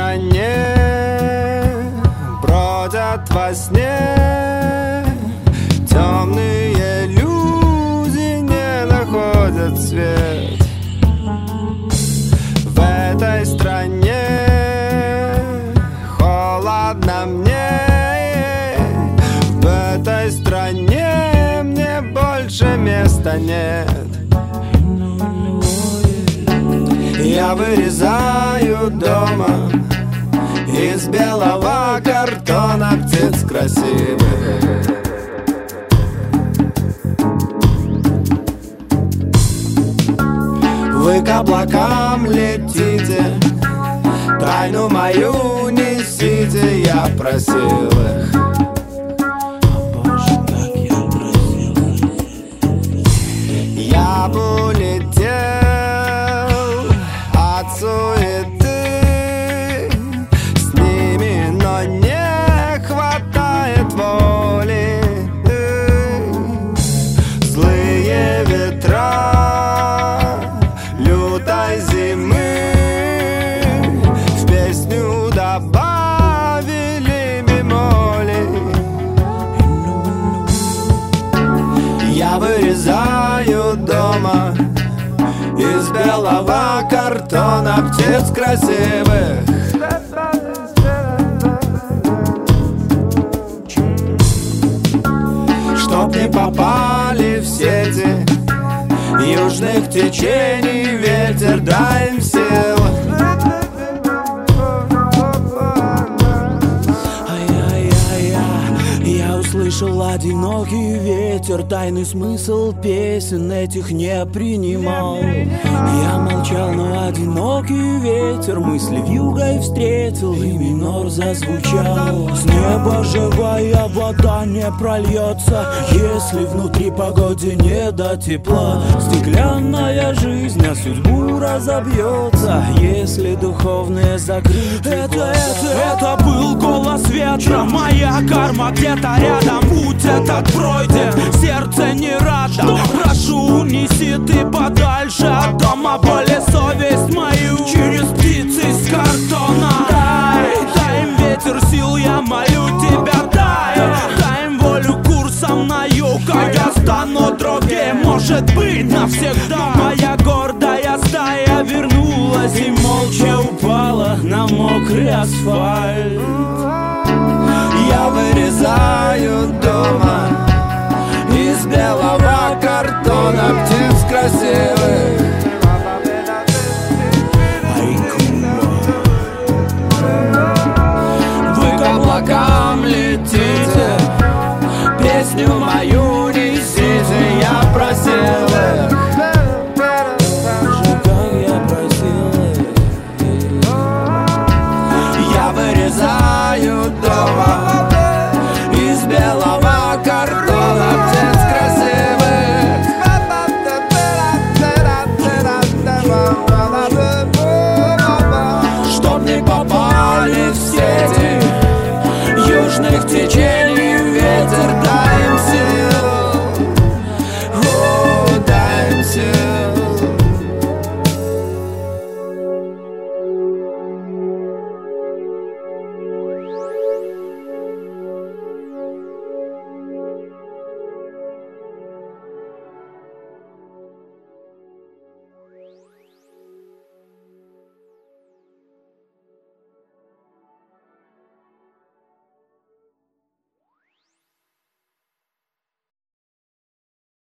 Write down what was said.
стране бродят во сне. Темные люди не находят свет. В этой стране холодно мне. В этой стране мне больше места нет. Я вырезаю дома из белого картона птиц красивых. Вы к облакам летите, тайну мою несите, я просил их. Я бы улетел от суеты с ними, но не хватает воли. Злые ветра лютой зимы в песню добавили бемоли. Я вырезаю дома из белого картона птиц красивых. Чтоб не попали в сети южных течений, ветер, дай им сил. Я услышал одинокий ветер, тайный смысл песен этих не принимал. Я молчал, но одинокий ветер мысли вьюгой встретил, и минор зазвучал. С неба живая вода не прольется, если внутри погоде не до тепла. Стеклянная жизнь на судьбу разобьется, если духовные закрыты. Это был голос ветра, моя карма где-то рядом. Путь этот пройден, сердце не рада. Прошу, унеси ты подальше от дома боль и совесть мою через птиц из картона. Дай им ветер сил, я молю тебя, дай им волю курсом на юг, а я стану другим, может быть, навсегда. Моя гордая стая вернулась и молча упала на мокрый асфальт. Я вырезаю дома из белого картона птиц красивых. Вы к облакам летите, песню мою несите, я просил их. Я вырезаю дома